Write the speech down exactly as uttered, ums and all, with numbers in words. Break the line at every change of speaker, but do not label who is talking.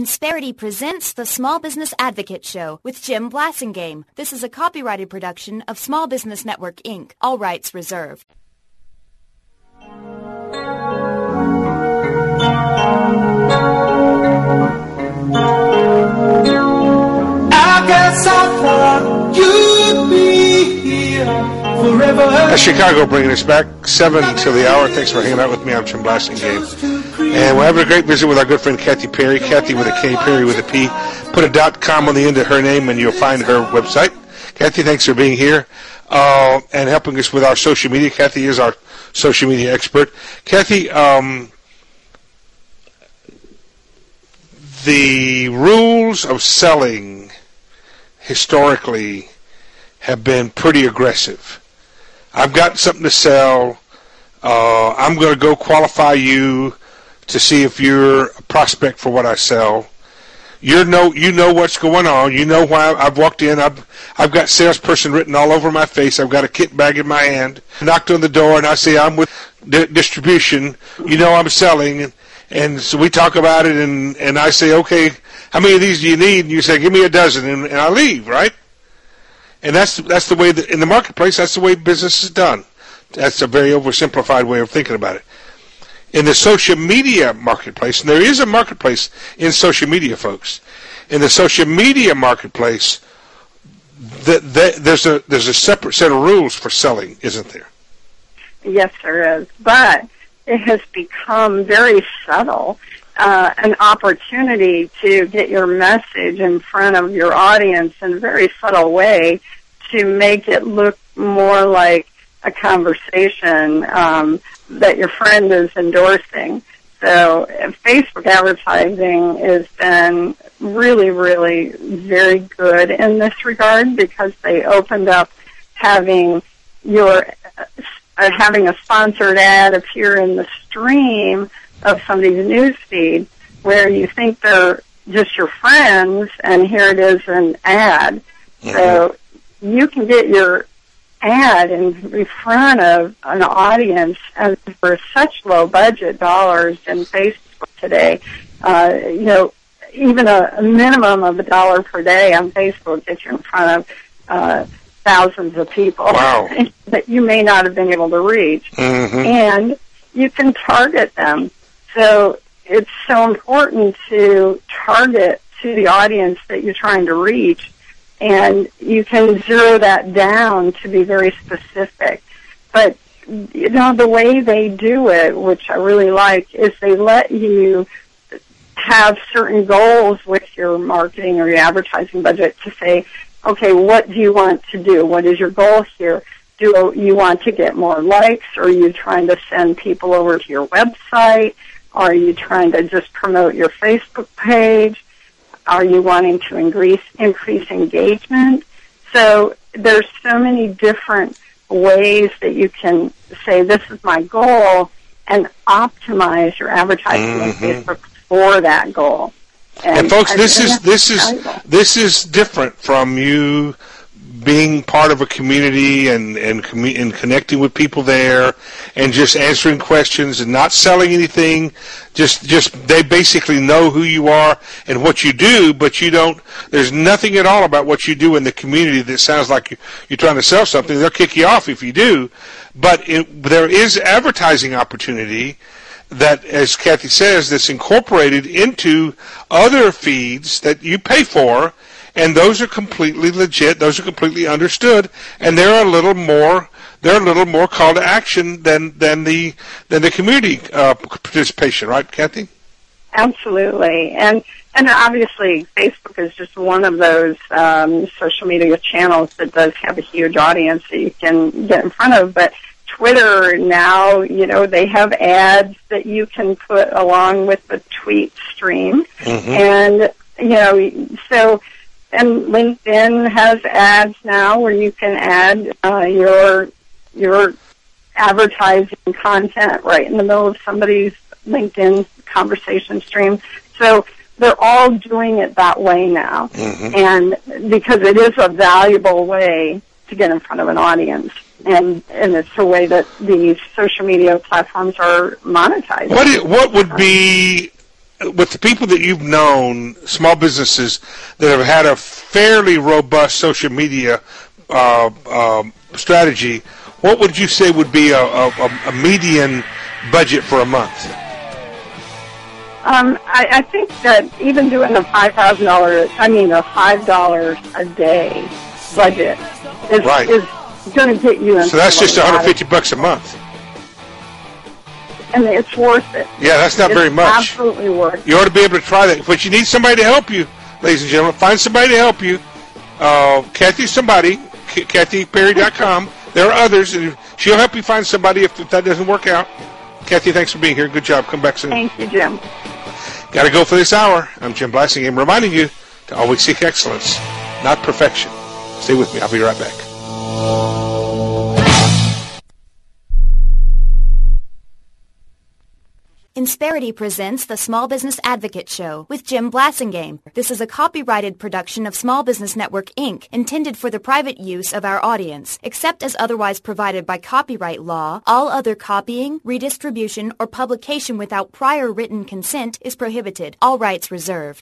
Insperity presents the Small Business Advocate Show with Jim Blasingame. This is a copyrighted production of Small Business Network, Incorporated. All rights reserved.
I guess I thought you'd be here forever.
That's Chicago bringing us back, seven till the hour. Thanks for hanging out with me. I'm Jim Blasingame. And we're having a great visit with our good friend Kathy Perry. Kathy with a K, Perry with a P. Put a dot com on the end of her name and you'll find her website. Kathy, thanks for being here uh, and helping us with our social media. Kathy is our social media expert. Kathy, um, the rules of selling historically have been pretty aggressive. I've got something to sell. Uh, I'm going to go qualify you to see if you're a prospect for what I sell. You know, you know what's going on. You know why I've walked in. I've I've got salesperson written all over my face. I've got a kit bag in my hand. Knocked on the door, and I say I'm with di- distribution. You know I'm selling, and, and so we talk about it, and, and I say, okay, how many of these do you need? And you say, give me a dozen, and, and I leave, right? And that's that's the way that in the marketplace. That's the way business is done. That's a very oversimplified way of thinking about it. In the social media marketplace, and there is a marketplace in social media, folks. In the social media marketplace, the, the, there's a there's a separate set of rules for selling, isn't there?
Yes, there is. But it has become very subtle, uh, an opportunity to get your message in front of your audience in a very subtle way to make it look more like a conversation um, that your friend is endorsing. So uh, Facebook advertising has been really, really very good in this regard because they opened up having your uh, having a sponsored ad appear in the stream of somebody's news feed where you think they're just your friends, and here it is an ad. Mm-hmm. So you can get your ad in front of an audience and for such low budget dollars in Facebook today. Uh, you know, even a, a minimum of a dollar per day on Facebook gets you in front of uh, thousands of people.
Wow.
that you may not have been able to reach.
Mm-hmm.
And you can target them. So it's so important to target to the audience that you're trying to reach. And you can zero that down to be very specific. But, you know, the way they do it, which I really like, is they let you have certain goals with your marketing or your advertising budget to say, okay, what do you want to do? What is your goal here? Do you want to get more likes? Or are you trying to send people over to your website? Are you trying to just promote your Facebook page? Are you wanting to increase increase engagement? So there's so many different ways that you can say, this is my goal, and optimize your advertising
mm-hmm.
on Facebook for that goal.
And, and folks, this is this is valuable. This is different from you being part of a community and and, commu- and connecting with people there and just answering questions and not selling anything. Just just they basically know who you are and what you do, but you don't. There's nothing at all about what you do in the community that sounds like you, you're trying to sell something. They'll kick you off if you do, but it, there is advertising opportunity that, as Kathy says, that's incorporated into other feeds that you pay for. And those are completely legit. Those are completely understood, and they're a little more. They're a little more call to action than than the than the community uh, participation, right, Kathy?
Absolutely, and and obviously Facebook is just one of those um, social media channels that does have a huge audience that you can get in front of. But Twitter now, you know, they have ads that you can put along with the tweet stream, mm-hmm. and you know, so. And LinkedIn has ads now where you can add uh, your your advertising content right in the middle of somebody's LinkedIn conversation stream. So they're all doing it that way now, mm-hmm. and because it is a valuable way to get in front of an audience. And and it's a way that these social media platforms are monetizing.
What is, what would be with the people that you've known, small businesses that have had a fairly robust social media uh, uh, strategy, what would you say would be a, a, a median budget for a month?
Um, I, I think that even doing a five thousand dollars, I mean a five dollars a day budget is,
right.
is going to get you into
So that's just
a
one hundred fifty bucks a month.
And it's worth it.
Yeah, that's not
it's
very much.
Absolutely worth it.
You ought to be able to try that. But you need somebody to help you, ladies and gentlemen. Find somebody to help you. Uh, Kathy somebody, Kathy Perry dot com. There are others, and she'll help you find somebody if, if that doesn't work out. Kathy, thanks for being here. Good job. Come back soon.
Thank you, Jim.
Got to go for this hour. I'm Jim Blassingame, reminding you to always seek excellence, not perfection. Stay with me. I'll be right back.
Insperity presents the Small Business Advocate Show with Jim Blassingame. This is a copyrighted production of Small Business Network, Incorporated, intended for the private use of our audience. Except as otherwise provided by copyright law, all other copying, redistribution, or publication without prior written consent is prohibited. All rights reserved.